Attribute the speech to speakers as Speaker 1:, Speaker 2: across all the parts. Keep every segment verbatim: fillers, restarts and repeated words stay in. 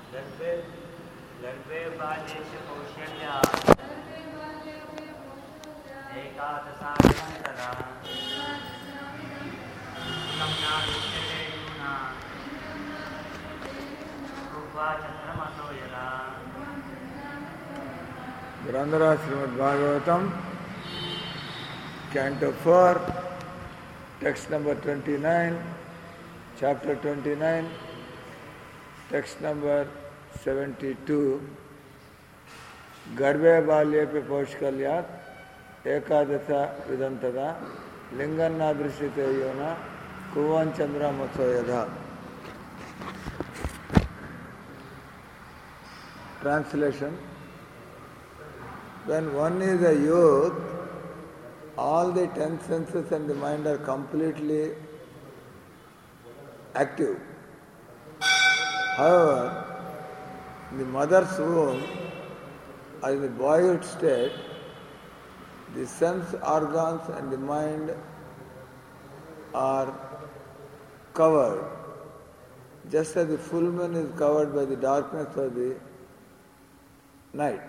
Speaker 1: गर्भे गर्भे बाल्येषु कौशल्या एकादशानन्तरा संज्ञादुच्यते यूना कृत्वा चन्द्रमसो यदा.
Speaker 2: Grandhara Srimad Bhagavatam, Canto four, text number twenty-nine, chapter twenty-nine, text number seventy-two. Garbhe balyepe paushkalyat ekadasa vidantada linganna drishyate yona kuvan chandra matsoyadha. Translation. When one is a youth, all the ten senses and the mind are completely active. However, in the mother's womb, or in the boyhood state, the sense organs and the mind are covered, just as the full moon is covered by the darkness of the night.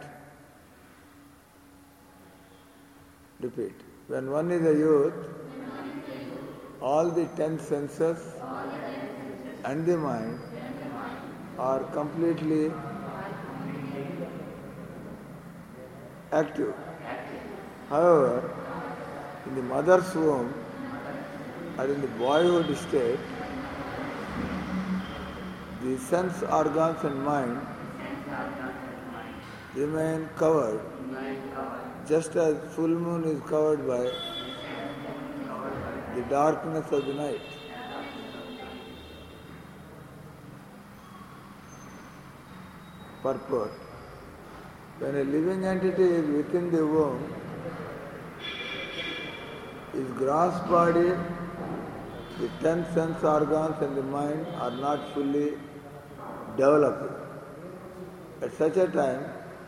Speaker 2: Repeat. When one is a youth, all the ten senses and the mind are completely active. However, in the mother's womb or in the boyhood state, the sense organs and mind remain covered, just as full moon is covered by the darkness of the night. Purport. When a living entity is within the womb, his gross body, the ten sense organs and the mind are not fully developed. At such a time,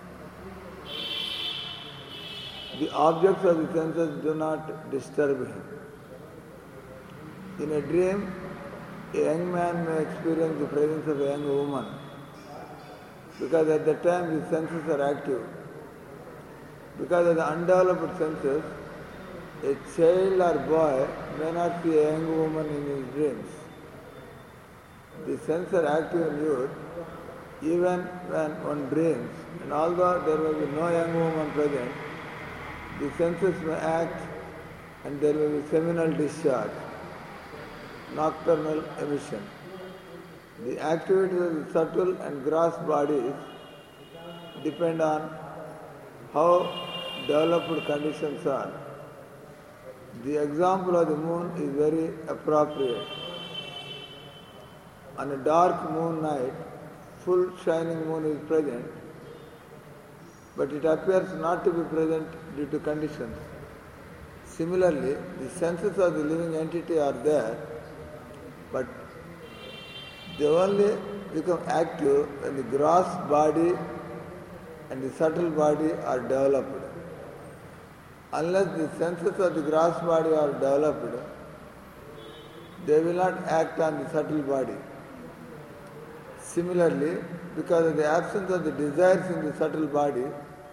Speaker 2: the objects of the senses do not disturb him. In a dream, a young man may experience the presence of a young woman, because at that time the senses are active. Because of the undeveloped senses, a child or boy may not see a young woman in his dreams. The senses are active in youth, even when one dreams, and although there may be no young woman present, the senses may act and there will be seminal discharge, nocturnal emission. The activity of the subtle and gross bodies depend on how developed conditions are. The example of the moon is very appropriate. On a dark moon night, full shining moon is present, but it appears not to be present due to conditions. Similarly, the senses of the living entity are there, but they only become active when the gross body and the subtle body are developed. Unless the senses of the gross body are developed, they will not act on the subtle body. Similarly, because of the absence of the desires in the subtle body,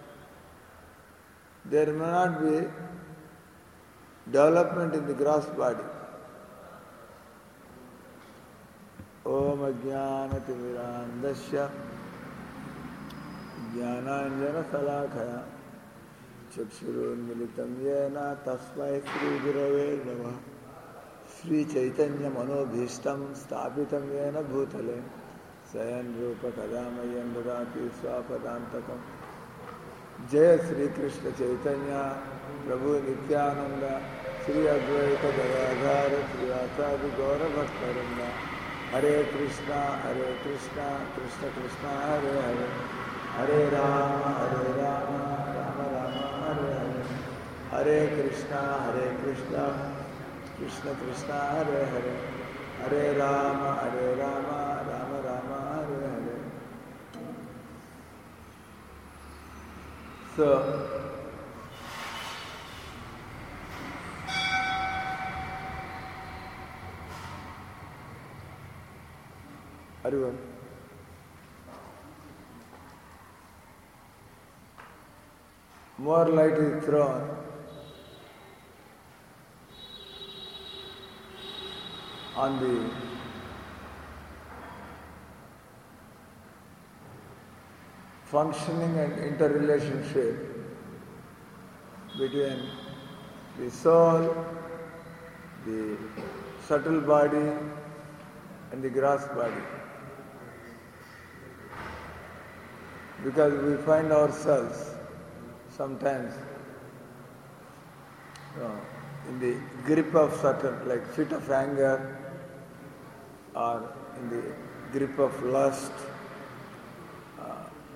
Speaker 2: there may not be development in the gross body. Om Ajnanatimirandasya Jnananjana Salakaya Chakshurunmilitam Yena Tasmai Sri Gurave Namaha Sri Chaitanya Manobhishtam Sthapitam Yena Bhutale Sayan Rupa Kadamayan Dadati Swapadantakam Jaya Sri Krishna Chaitanya Prabhu Nityananda Sri Advaita Gadadhara Sri Acharya Gaura Bhaktarinda Hare Krishna Hare Krishna Krishna Krishna Hare Hare Hare Rama Hare Rama Rama Rama Hare Hare Hare Krishna Hare Krishna Krishna Krishna Hare Hare Hare Rama Hare Rama Rama Rama Hare Hare. So, Arun, more light is thrown on the functioning and interrelationship between the soul, the subtle body and the gross body. Because we find ourselves sometimes you know, in the grip of certain, like fit of anger, or in the grip of lust. Uh,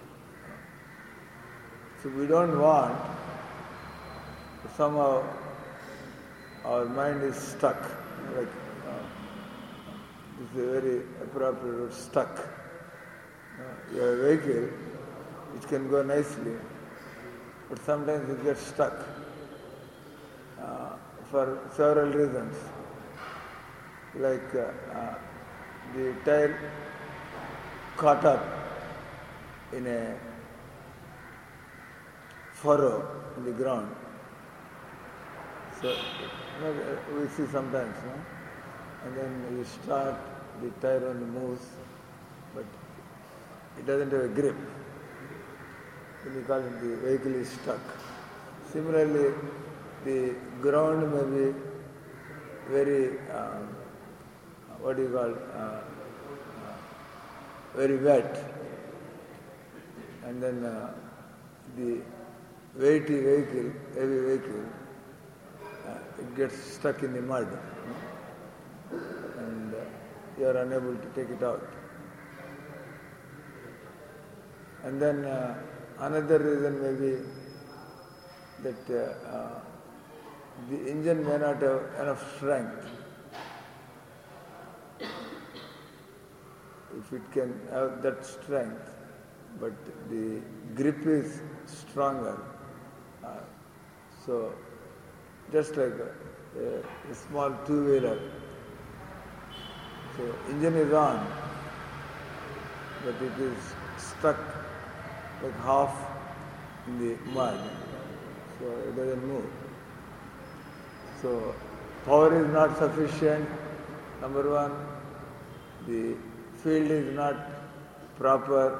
Speaker 2: so we don't want, somehow our mind is stuck, like uh, this is a very appropriate word, stuck. Uh, your vehicle, it can go nicely, but sometimes it gets stuck uh, for several reasons. Like uh, uh, the tire caught up in a furrow in the ground. So you know, we see sometimes, no? And then you start, the tire only moves, but it doesn't have a grip. Then you call it the vehicle is stuck. Similarly, the ground may be very, uh, what do you call, uh, uh, very wet, and then uh, the weighty vehicle, heavy vehicle, uh, it gets stuck in the mud, no? And uh, you are unable to take it out. And then uh, another reason may be that uh, uh, the engine may not have enough strength. If it can have that strength, but the grip is stronger. Uh, so, just like a, a, a small two-wheeler, so engine is on, but it is stuck like half in the mud, so it doesn't move. So, power is not sufficient, number one, the field is not proper,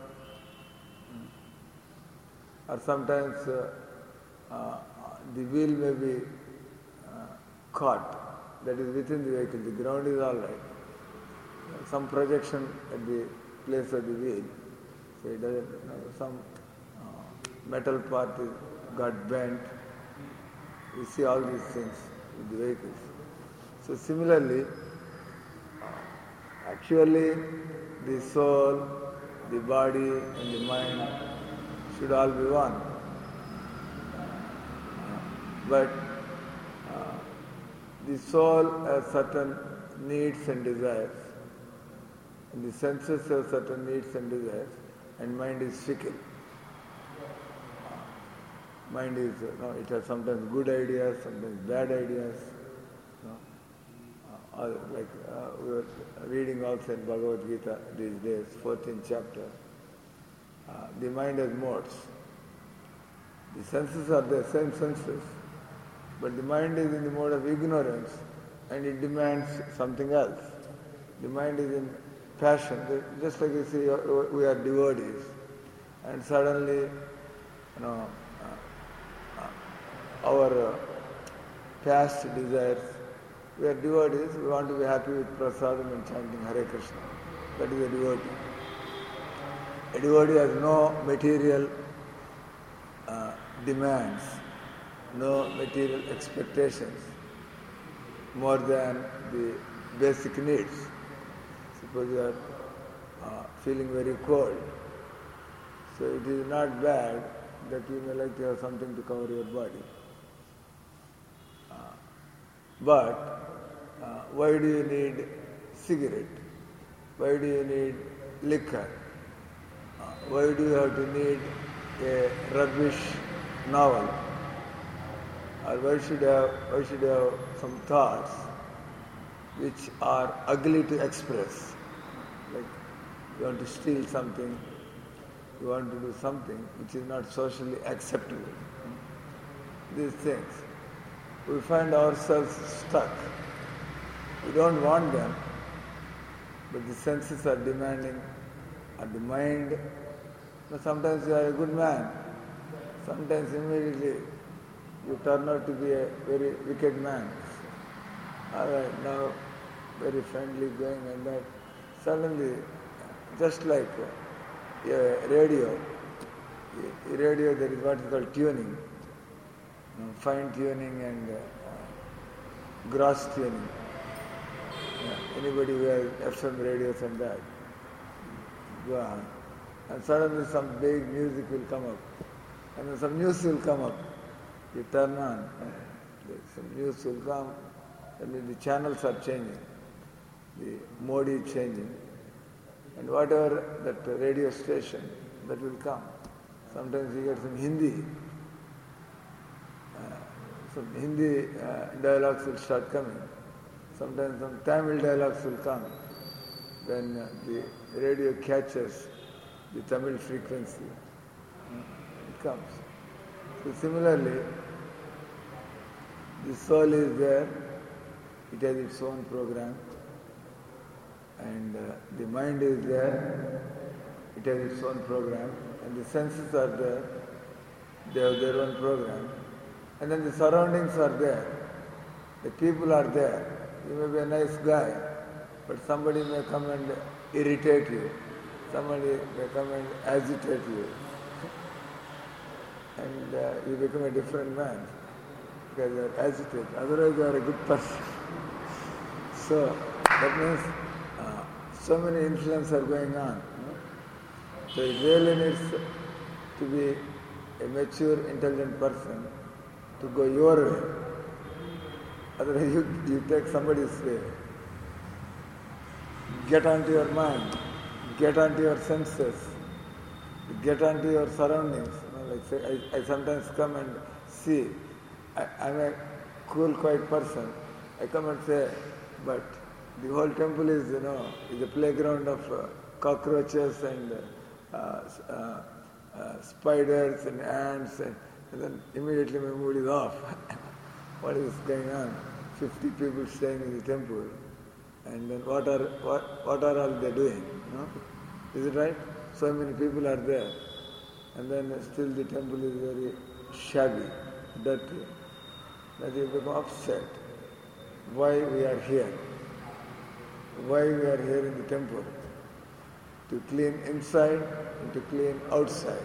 Speaker 2: or sometimes uh, uh, the wheel may be uh, caught, that is within the vehicle, the ground is all right. Some projection at the place of the wheel, so it doesn't, you know, some uh, metal part is, got bent. We see all these things with the vehicles. So similarly, actually the soul, the body and the mind should all be one. But uh, the soul has certain needs and desires, and the senses have certain needs and desires, and mind is fickle. Mind is, you know, it has sometimes good ideas, sometimes bad ideas. You know. uh, like uh, we were reading also in Bhagavad Gita these days, fourteenth chapter. Uh, the mind has modes. The senses are the same senses, but the mind is in the mode of ignorance and it demands something else. The mind is in passion. Just like you see, we are devotees, and suddenly, you know, our uh, past desires, we are devotees, we want to be happy with prasadam and chanting Hare Krishna. That is a devotee. A devotee has no material uh, demands, no material expectations more than the basic needs. Suppose you are uh, feeling very cold, so it is not bad that you may like to have something to cover your body. Uh, but uh, why do you need cigarette? Why do you need liquor? Uh, why do you have to need a rubbish novel? Or why should you have, why should you have some thoughts which are ugly to express? Like you want to steal something, you want to do something which is not socially acceptable. these things, we find ourselves stuck. We don't want them, but the senses are demanding, and the mind. But sometimes you are a good man, sometimes immediately you turn out to be a very wicked man. All right, now very friendly going and that. Suddenly, just like a radio, a radio there is what is called tuning, you know, fine tuning and uh, gross tuning. Yeah, anybody who has F M radios and that, go on. And suddenly some big music will come up, and then some news will come up. You turn on, some news will come, and the channels are changing, the mode is changing, and whatever that radio station, that will come. Sometimes you get some Hindi, uh, some Hindi uh, dialogues will start coming. Sometimes some Tamil dialogues will come. Then uh, the radio catches the Tamil frequency. Uh, it comes. So similarly, the soul is there, it has its own program, and uh, the mind is there, it has its own program, and the senses are there, they have their own program, and then the surroundings are there, the people are there. You may be a nice guy, but somebody may come and irritate you, somebody may come and agitate you, and uh, you become a different man because you are agitated. Otherwise you are a good person. So that means uh, so many influences are going on. No? So it really needs to be a mature, intelligent person to go your way. Otherwise you, you take somebody's way. Get onto your mind, get onto your senses, get onto your surroundings. You know, like say, I, I sometimes come and see, I, I'm a cool, quiet person. I come and say, but the whole temple is, you know, is a playground of uh, cockroaches and uh, uh, uh, spiders and ants, and, and then immediately my mood is off. What is going on? Fifty people staying in the temple, and then what are what, what are all they doing? You know? Is it right? So many people are there, and then still the temple is very shabby, dirty. That you become upset. Why we are here? Why we are here in the temple? To clean inside and to clean outside.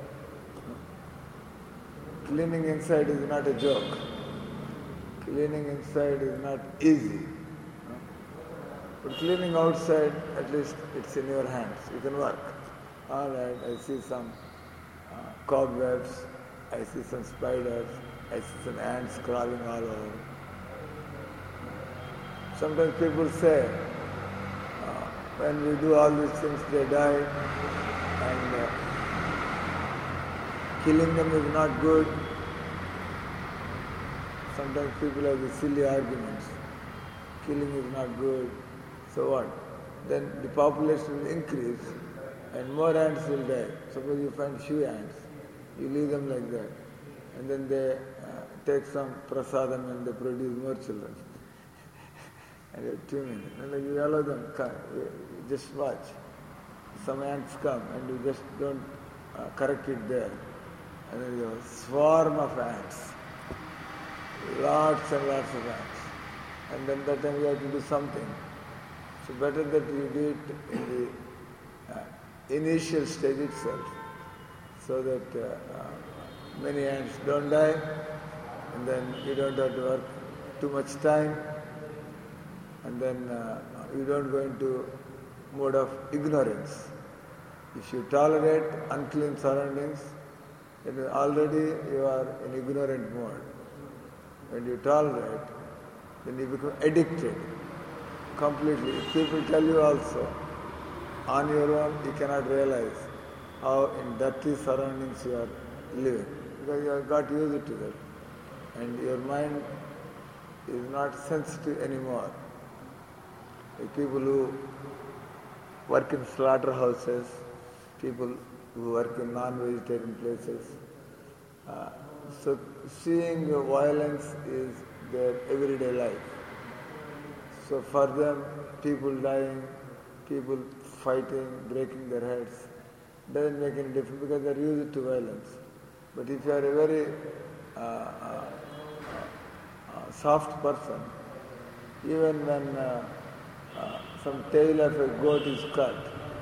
Speaker 2: Cleaning inside is not a joke. Cleaning inside is not easy. But cleaning outside, at least it's in your hands. You can work. All right, I see some uh, cobwebs, I see some spiders, I see some ants crawling all over. Sometimes people say, uh, when we do all these things, they die, and uh, killing them is not good. Sometimes people have these silly arguments. Killing is not good. So what? Then the population will increase and more ants will die. Suppose you find few ants, you leave them like that, and then they uh, take some prasadam and they produce more children. And you have two minutes. And like you allow them, come, you just watch. Some ants come and you just don't uh, correct it there. And then you have a swarm of ants. Lots and lots of ants. And then that time you have to do something. So better that you do it in the uh, initial stage itself, so that uh, uh, many ants don't die, and then you don't have to work too much time, and then uh, you don't go into mode of ignorance. If you tolerate unclean surroundings, then already you are in ignorant mode. When you tolerate, then you become addicted completely. If people tell you also, on your own you cannot realize how in dirty surroundings you are living, because you have got used to that, and your mind is not sensitive anymore. Like people who work in slaughterhouses, people who work in non-vegetarian places, uh, so seeing violence is their everyday life. So for them, people dying, people fighting, breaking their heads, doesn't make any difference because they're used to violence. But if you are a very uh, uh, uh, soft person, even when uh, uh, some tail of a goat is cut,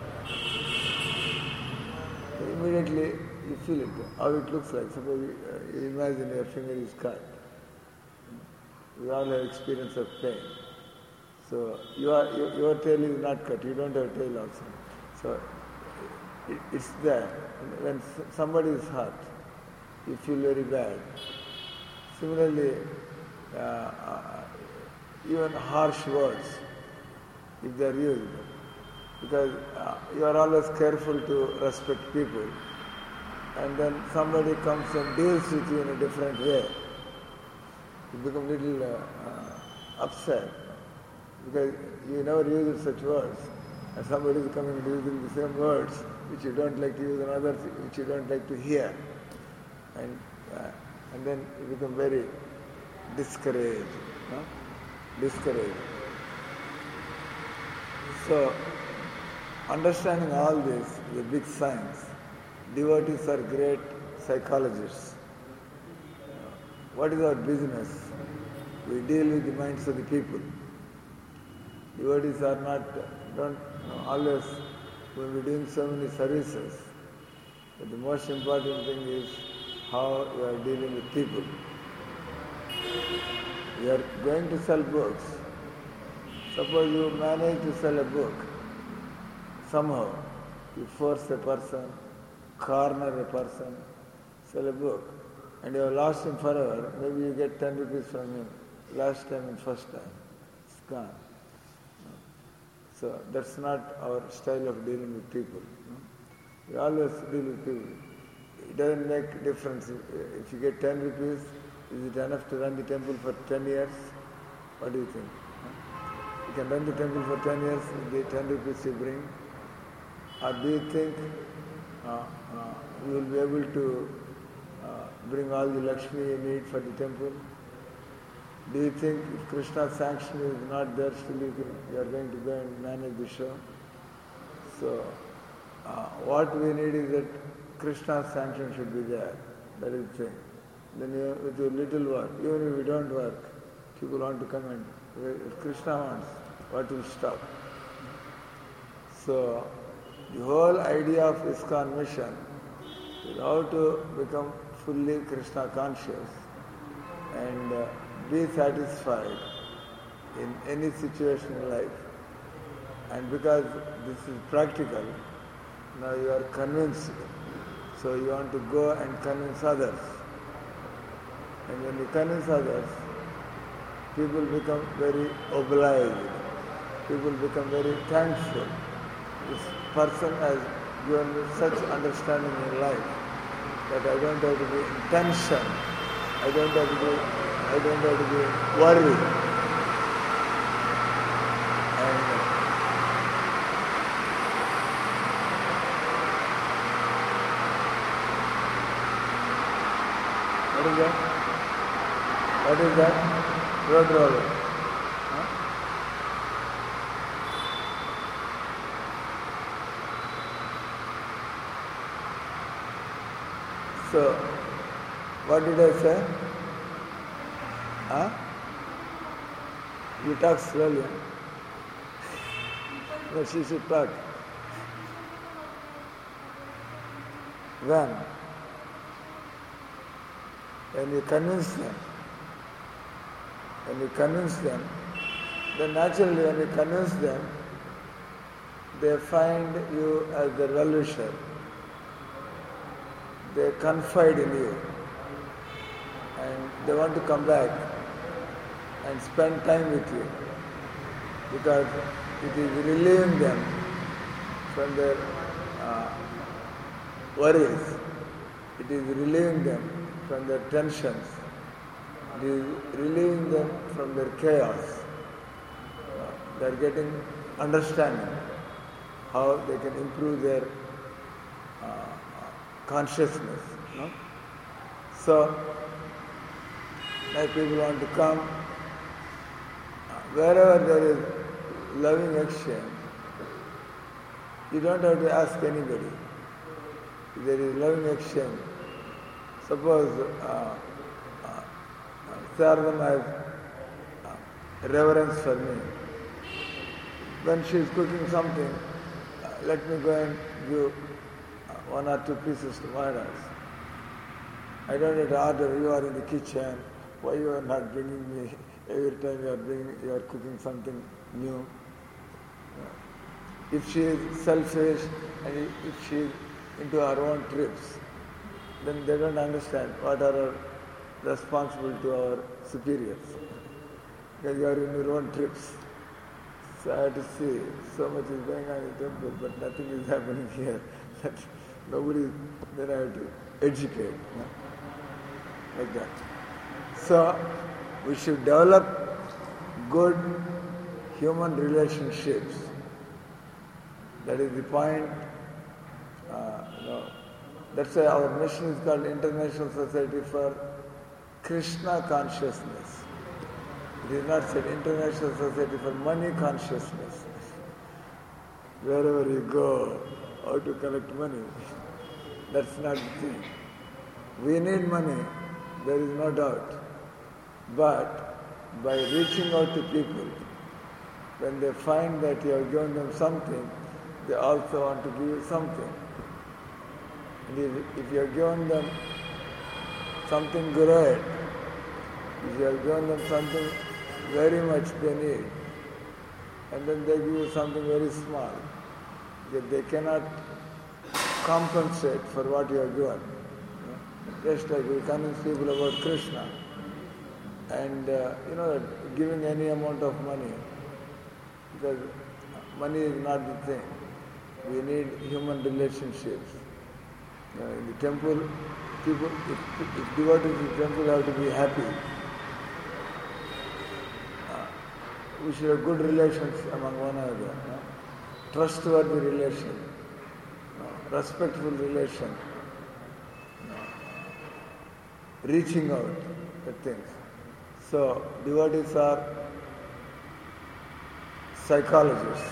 Speaker 2: immediately you feel it, how it looks like. Suppose you, uh, you imagine your finger is cut. We all have experience of pain. So you are, you, your tail is not cut, you don't have tail also. So it, it's there. When somebody is hurt, you feel very bad. Similarly, uh, uh, even harsh words, if they are used, because uh, you are always careful to respect people, and then somebody comes and deals with you in a different way, you become a little uh, uh, upset, because you never use such words, and somebody is coming and using the same words which you don't like to use and others which you don't like to hear, and uh, and then you become very discouraged, no? discouraged. So, understanding all this is a big science. Devotees are great psychologists. What is our business? We deal with the minds of the people. Devotees are not, don't always, when we're doing so many services, but the most important thing is how you are dealing with people. You are going to sell books. Suppose you manage to sell a book. Somehow, you force a person, corner a person, sell a book, and you have lost him forever. Maybe you get ten rupees from him, last time and first time. It's gone. So that's not our style of dealing with people. We always deal with people. It doesn't make difference. If you get ten rupees, is it enough to run the temple for ten years? What do you think? You can run the temple for ten years with the ten rupees you bring? Or do you think uh, uh, you will be able to uh, bring all the Lakshmi you need for the temple? Do you think if Krishna's sanction is not there, still you, can, you are going to go and manage the show? So, uh, what we need is that Krishna's sanction should be there. That is the thing. Then you, with your little work, even if you don't work, people want to come and, if Krishna wants, what will stop? So, the whole idea of ISKCON mission is how to become fully Krishna conscious and uh, be satisfied in any situation in life. And because this is practical, now you are convinced, so you want to go and convince others. And when you convince others, people become very obliged, people become very thankful. This person has given me such understanding in life that I don't have to be in tension, I don't have to be, I don't have to be worried. And what is that? What is that? Road roller. Huh? So, what did I say? Huh? You talk slowly. No, she should talk. When? When you convince them, when you convince them, then naturally when you convince them, they find you as their well-wisher. They confide in you and they want to come back and spend time with you because it is relieving them from their uh, worries. It is relieving them from their tensions. It is relieving them from their chaos. Uh, they are getting understanding how they can improve their uh, consciousness. No? So, Like people want to come. Wherever there is loving exchange, you don't have to ask anybody. If there is loving exchange. Suppose uh, uh, Sharadam has uh, reverence for me. When she is cooking something, uh, let me go and give uh, one or two pieces to Maharaj. I don't have to order, you are in the kitchen, why you are not bringing me, every time you are bringing, you are cooking something new. If she is selfish and if she is into her own trips, then they don't understand what are our responsibility to our superiors. Because you are in your own trips. So I have to see, so much is going on in the temple, but nothing is happening here. Nobody, then I have to educate. No? Like that. So, we should develop good human relationships. That is the point. Uh, you know, that's why our mission is called International Society for Krishna Consciousness. It is not said International Society for Money Consciousness. Wherever you go, how to collect money. That's not the thing. We need money, there is no doubt. But by reaching out to people, when they find that you have given them something, they also want to give you something. And if, if you have given them something great, if you have given them something very much they need, and then they give you something very small, that they cannot compensate for what you have given. Just like we convince people about Krishna, and uh, you know, giving any amount of money, because money is not the thing. We need human relationships. Uh, in the temple, people, if, if devotees in the temple have to be happy. Uh, we should have good relations among one another. Uh, trustworthy relation, uh, respectful relation, uh, reaching out at things. So, devotees are psychologists.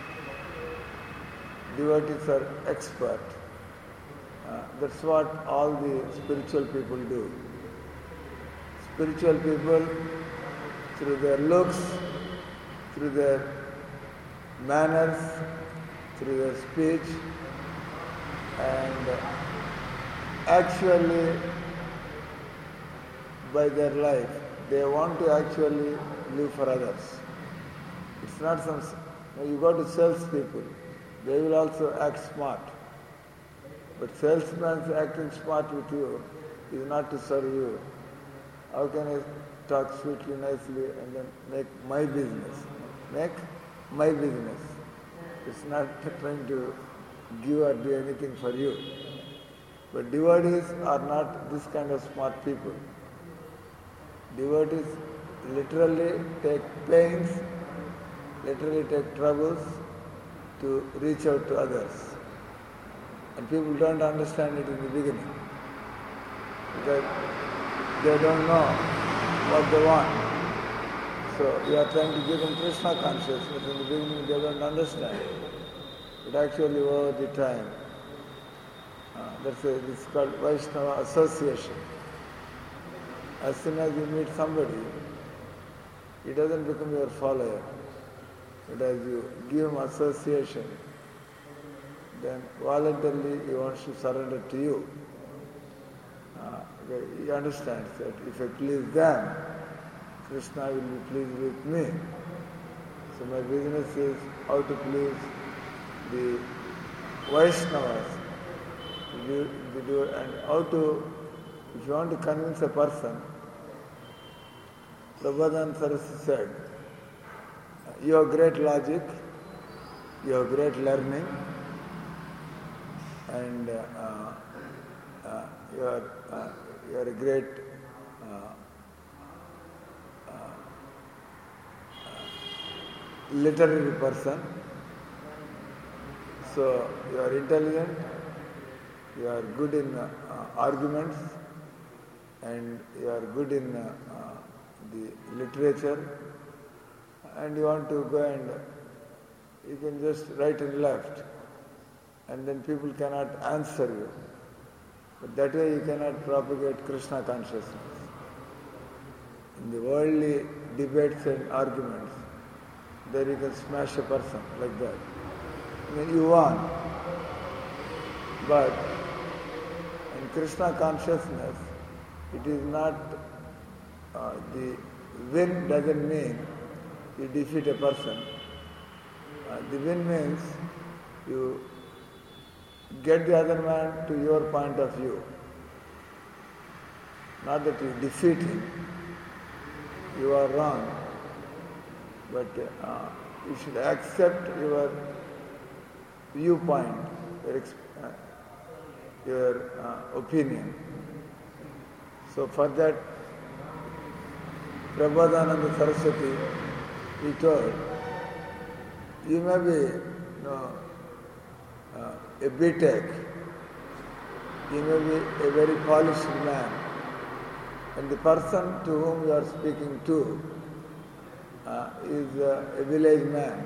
Speaker 2: Devotees are expert. Uh, that's what all the spiritual people do. Spiritual people, through their looks, through their manners, through their speech, and actually by their life, they want to actually live for others. It's not some, you go to salespeople, they will also act smart. But salesman acting smart with you is not to serve you. How can I talk sweetly, nicely, and then make my business? Make my business. It's not trying to give or do anything for you. But devotees are not this kind of smart people. Devotees literally take pains, literally take troubles to reach out to others. And people don't understand it in the beginning, because they don't know what they want. So we are trying to give them Krishna consciousness. In the beginning they don't understand. But actually over the time, uh, that's a, it's called Vaishnava association. As soon as you meet somebody, he doesn't become your follower. But as you give him association, then voluntarily he wants to surrender to you. Uh, he understands that if I please them, Krishna will be pleased with me. So my business is how to please the Vaishnavas, and how to, if you want to convince a person, Prabhupada Saraswati said, you have great logic, you have great learning, and uh, uh, you are uh, you are a great uh, uh, literary person. So you are intelligent, you are good in uh, arguments, and you are good in uh, uh, the literature, and you want to go and you can just right and left, and then people cannot answer you. But that way you cannot propagate Krishna consciousness. In the worldly debates and arguments, there you can smash a person like that. I mean, you won. But in Krishna consciousness, it is not, uh, the win doesn't mean you defeat a person. Uh, the win means you get the other man to your point of view. Not that you defeat him. You are wrong. But uh, you should accept your viewpoint, your, uh, your uh, opinion. So for that, Prabodhananda Saraswati, he told, you may be you know, uh, a B Tech, you may be a very polished man, and the person to whom you are speaking to uh, is uh, a village man.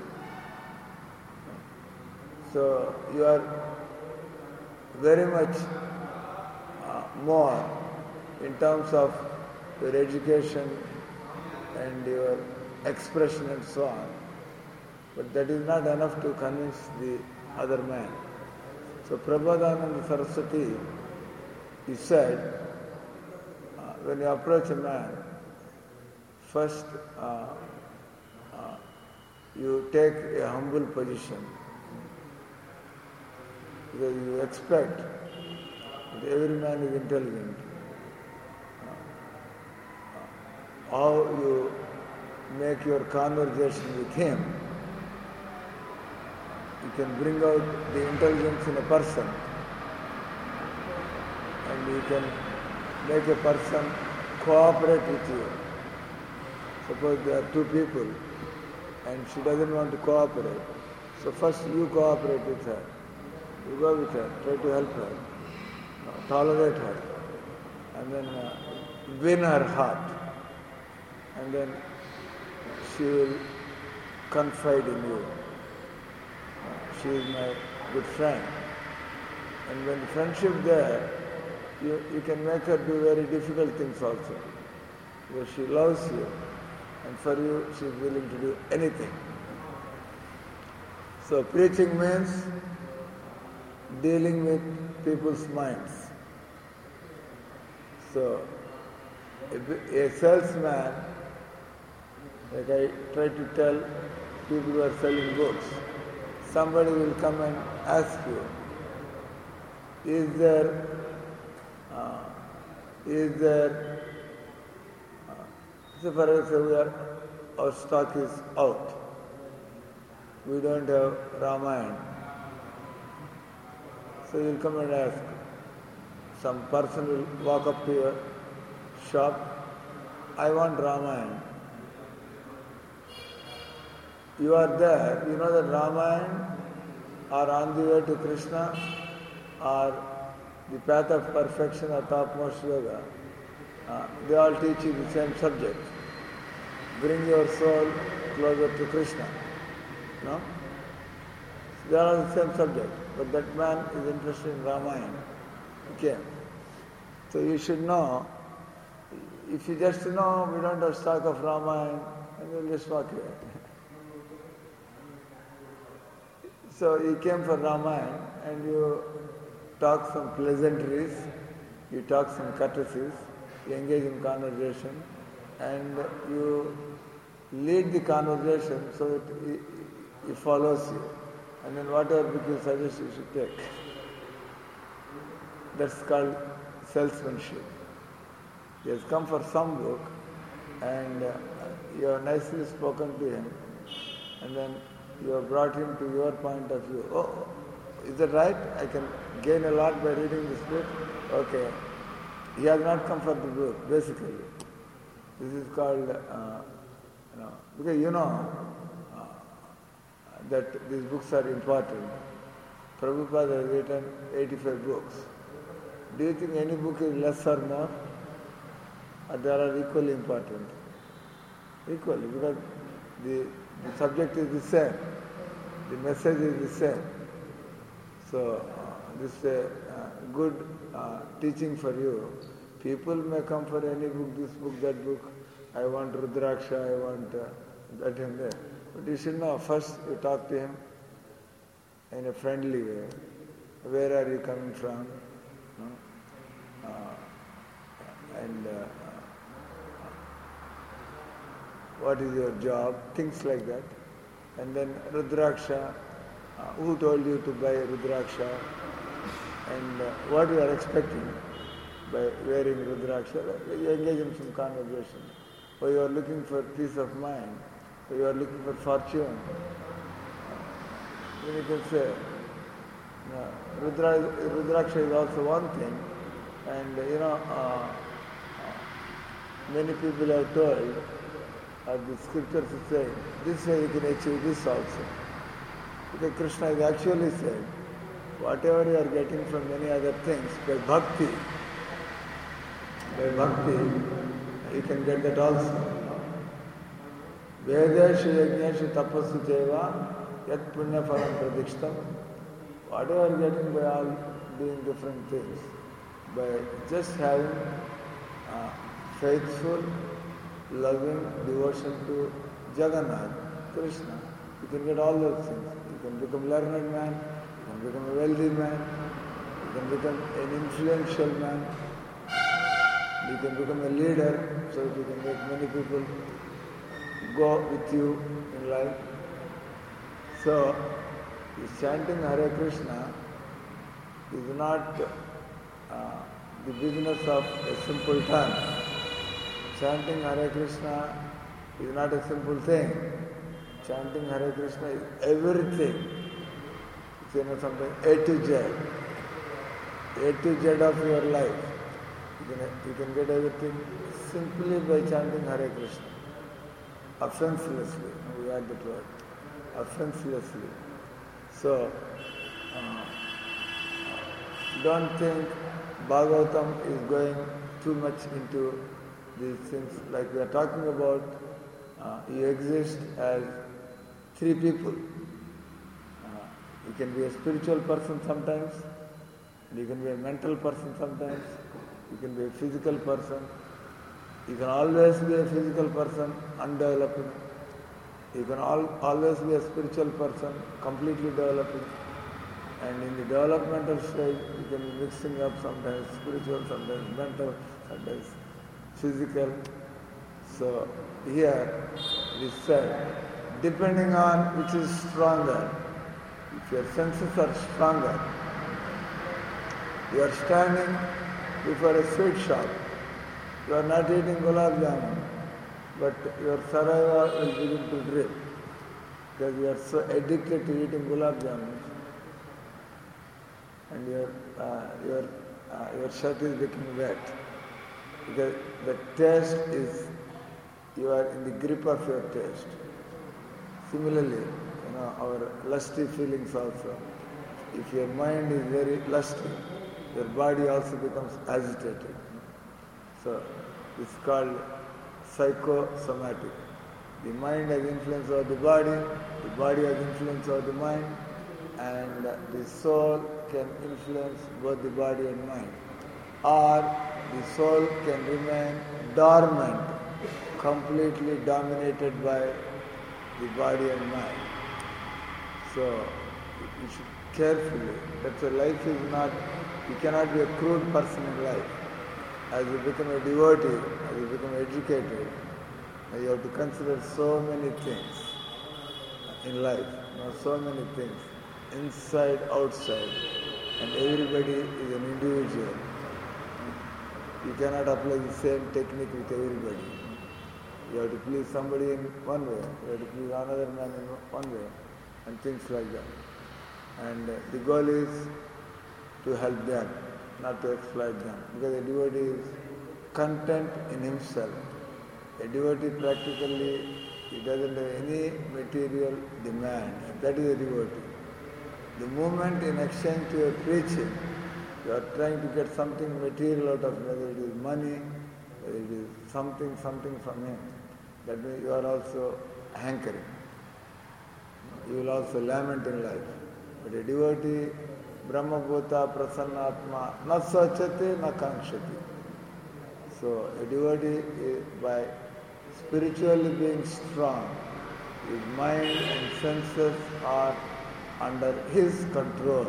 Speaker 2: So you are very much uh, more in terms of your education and your expression and so on. But that is not enough to convince the other man. So Prabodhananda Saraswati, he said, uh, when you approach a man, first uh, uh, you take a humble position. Because you expect that every man is intelligent. Uh, how you make your conversation with him, you can bring out the intelligence in a person, and you can make a person cooperate with you. Suppose there are two people and she doesn't want to cooperate. So first you cooperate with her. You go with her, try to help her, tolerate her, and then uh, win her heart. And then she will confide in you. She is my good friend. And when friendship there, you, you can make her do very difficult things also. Because she loves you, and for you she is willing to do anything. So preaching means dealing with people's minds. So a, a salesman, like I try to tell people who are selling books, somebody will come and ask you, is there, uh, is there, uh, so for example, we are, our stock is out. We don't have Ramayana. So you'll come and ask. Some person will walk up to your shop, I want Ramayana. You are there, you know that Ramayana or on the way to Krishna or the path of perfection or topmost yoga, uh, they all teach you the same subject. Bring your soul closer to Krishna. No? They are all the same subject, but that man is interested in Ramayana. He came. So you should know, if you just know we don't have stock of Ramayana, then you'll just walk away. So you came for Ramayana and you talk some pleasantries, you talk some courtesies, you engage in conversation, and you lead the conversation so that he, he follows you. And then whatever book you suggest, you should take. That's called salesmanship. He has come for some book and uh, you have nicely spoken to him, and then you have brought him to your point of view. Oh, is that right? I can gain a lot by reading this book? Okay. He has not come for the book, basically. This is called, uh, you know, because you know uh, that these books are important. Prabhupada has written eighty-five books. Do you think any book is less or more? or they are equally important? Equally, because the, the subject is the same, the message is the same. So uh, this is a uh, good uh, teaching for you. People may come for any book, this book, that book. I want Rudraksha, I want uh, that and that. But you should know, first you talk to him in a friendly way. Where are you coming from? Uh, and uh, what is your job? Things like that. And then Rudraksha, uh, who told you to buy Rudraksha? And uh, what you are expecting by wearing Rudraksha? You engage in some conversation. Or you are looking for peace of mind. Or you are looking for fortune. Then you can say, no, Rudra, Rudraksha is also one thing. And you know, uh, many people are told, or the scriptures are saying, this way you can achieve this also. Because Krishna is actually saying, whatever you are getting from many other things, by bhakti, by bhakti, you can get that also. Vedeshu yajneshu tapassu cheva yat punya phalam pradikshtam. Whatever you are getting by all doing different things, by just having uh, faithful, loving devotion to Jagannath, Krishna, you can get all those things. You can become a learned man, you can become a wealthy man, you can become an influential man, you can become a leader, so that you can make many people go with you in life. So, this chanting Hare Krishna is not uh, the business of a simple tongue. Chanting Hare Krishna is not a simple thing. Chanting Hare Krishna is everything. It's, you know, something A to Z. A to Z of your life. You can, you can get everything simply by chanting Hare Krishna. Offenselessly. We add that word. Offenselessly. So, uh, don't think Bhagavatam is going too much into these things. Like we are talking about, uh, you exist as three people. Uh, you can be a spiritual person sometimes, and you can be a mental person sometimes, you can be a physical person. You can always be a physical person, undeveloping. You can al always be a spiritual person, completely developing. And in the developmental stage, you can be mixing up sometimes spiritual, sometimes mental, sometimes physical. So here it is said, depending on which is stronger. If your senses are stronger, you are standing before a sweet shop. You are not eating gulab jamun, but your saliva will begin to drip because you are so addicted to eating gulab jamun, and your uh, your uh, your shirt is becoming wet because the taste is, you are in the grip of your taste. Similarly, you know, our lusty feelings also. If your mind is very lusty, your body also becomes agitated. So it's called psychosomatic. The mind has influence over the body, the body has influence over the mind, and the soul can influence both the body and mind. Or the soul can remain dormant, completely dominated by the body and mind. So you should carefully, that's why life is not, you cannot be a crude person in life. As you become a devotee, as you become educated, you have to consider so many things in life, you know, so many things, inside, outside, and everybody is an individual. You cannot apply the same technique with everybody. You have to please somebody in one way, you have to please another man in one way, and things like that. And uh, the goal is to help them, not to exploit them. Because a devotee is content in himself. A devotee practically, he doesn't have any material demands. That is a devotee. The moment in exchange to a preaching, you are trying to get something material out of it, whether it is money, it is something, something from him. That means you are also hankering. You will also lament in life. But a devotee, Brahma Bhuta Prasannatma, na sachate, na kankshati. So a devotee, is by spiritually being strong, his mind and senses are under his control.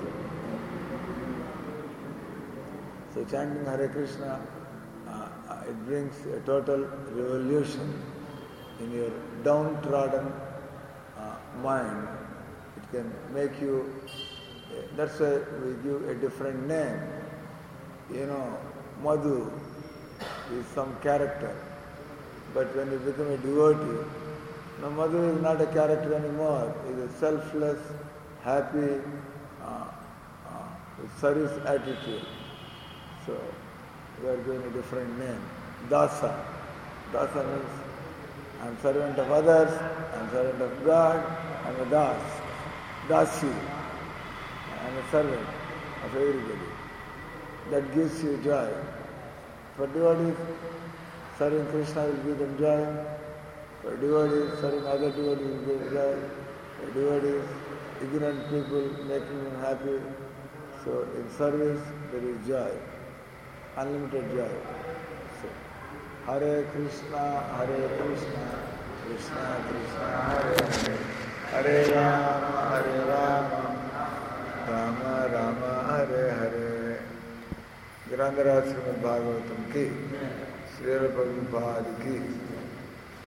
Speaker 2: So chanting Hare Krishna, uh, it brings a total revolution in your downtrodden uh, mind. It can make you, uh, that's why we give a different name. You know, Madhu is some character. But when you become a devotee, no, Madhu is not a character anymore. He is a selfless, happy, uh, uh, service attitude. So we are giving a different name. Dasa. Dasa means I am servant of others, I am servant of God, I am a Das. Dasi. I am a servant of everybody. That gives you joy. For devotees, serving Krishna will give them joy. For devotees, serving other devotees will give them joy. For devotees, ignorant people, making them happy. So in service, there is joy. Unlimited joy. So, Hare Krishna, Hare Krishna, Krishna Krishna, Hare Hare, Hare Rama, Hare Rama, Rama Rama, Hare Hare. Grandhara Srimad Bhagavatam ki, Srila Prabhupada ki.